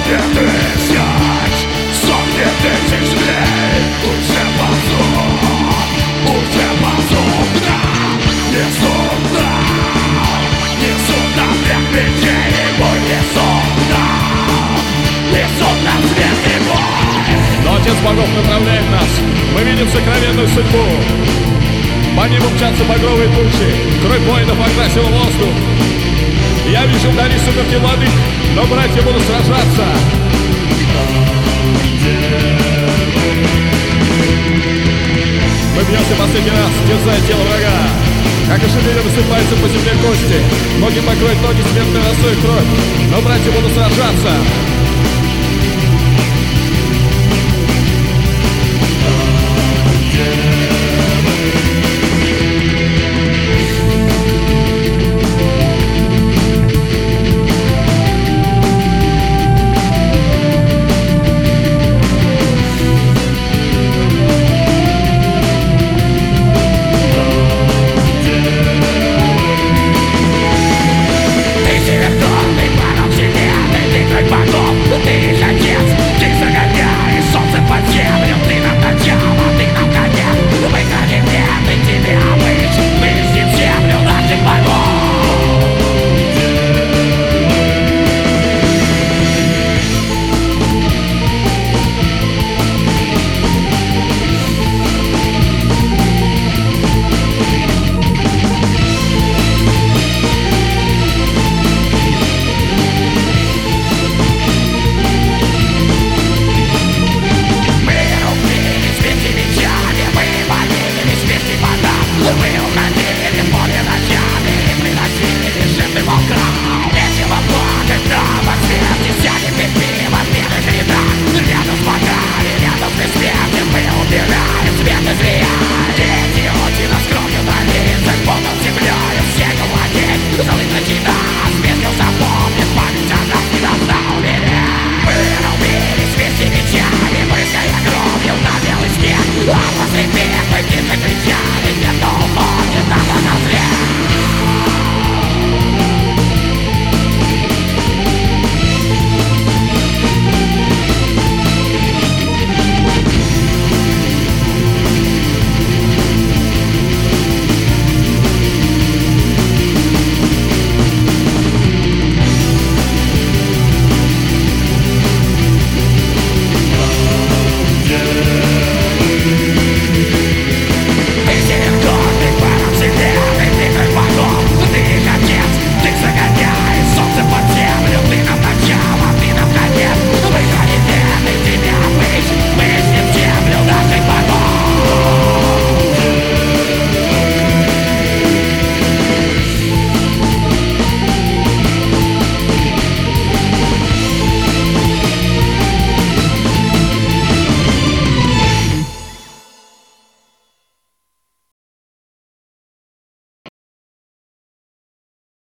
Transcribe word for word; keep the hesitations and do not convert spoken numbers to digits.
Сотни тысяч, сотни тысяч дней уже ползут, уже ползут нам, несут нам, несут нам век мечей и бой, несут нам, несут нам свет и бой. Но Отец богов направляет нас, мы видим сокровенную судьбу. По небу мчатся багровые тучи, кровь воинов окрасила воздух. Я вижу вдали сумерки владык, но братья будут сражаться. Мы бьемся последний раз, терзая тело врага. Как ожерелье высыпаются по земле кости, ноги покроют ноги смертной росой кровь, но братья будут сражаться.